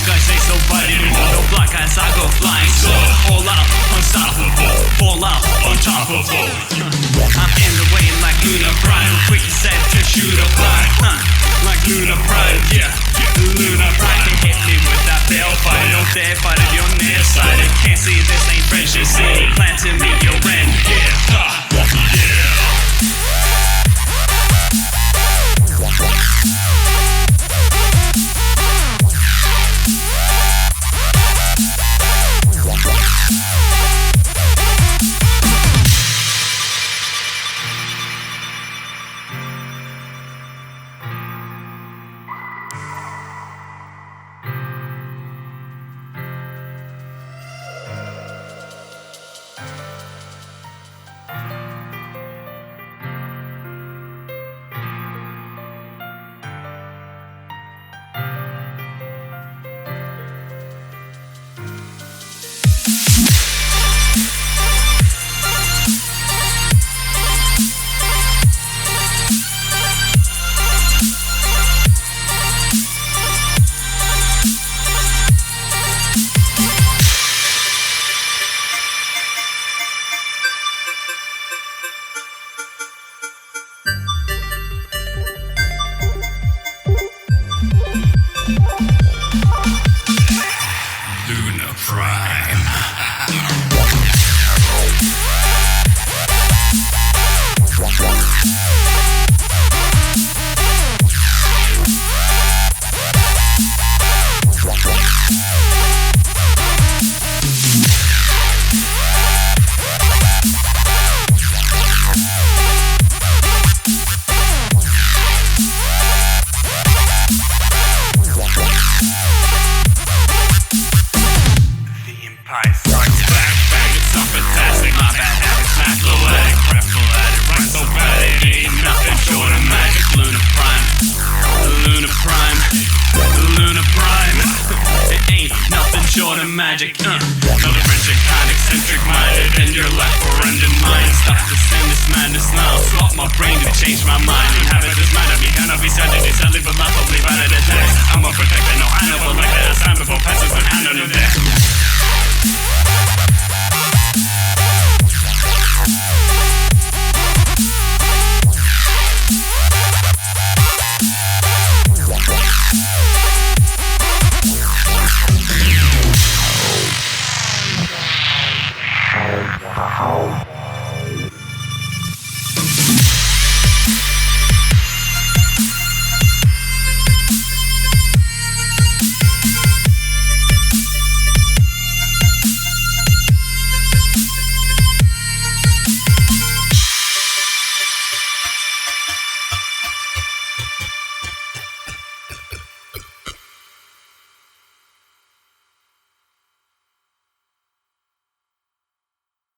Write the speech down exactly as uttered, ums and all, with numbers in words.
I say so bright in the black as I go flying slow. All out, unstoppable, fall out, untoppable. I'm in the way like Luna Prime, quick set to shoot a blind, huh? Like Luna Prime, yeah, Luna Prime. They hit me with that bell fight, don't dare fight if you're nearsighted. Can't see this ain't French, you see, planting me your end, yeah, huh? Yeah. Luna Prime. Short of magic, uh Another friendship kind, eccentric minded, and your life or end in mine. Stop this and this madness now. Swap my brain to change my mind. Inhabit this mind, I've begun to be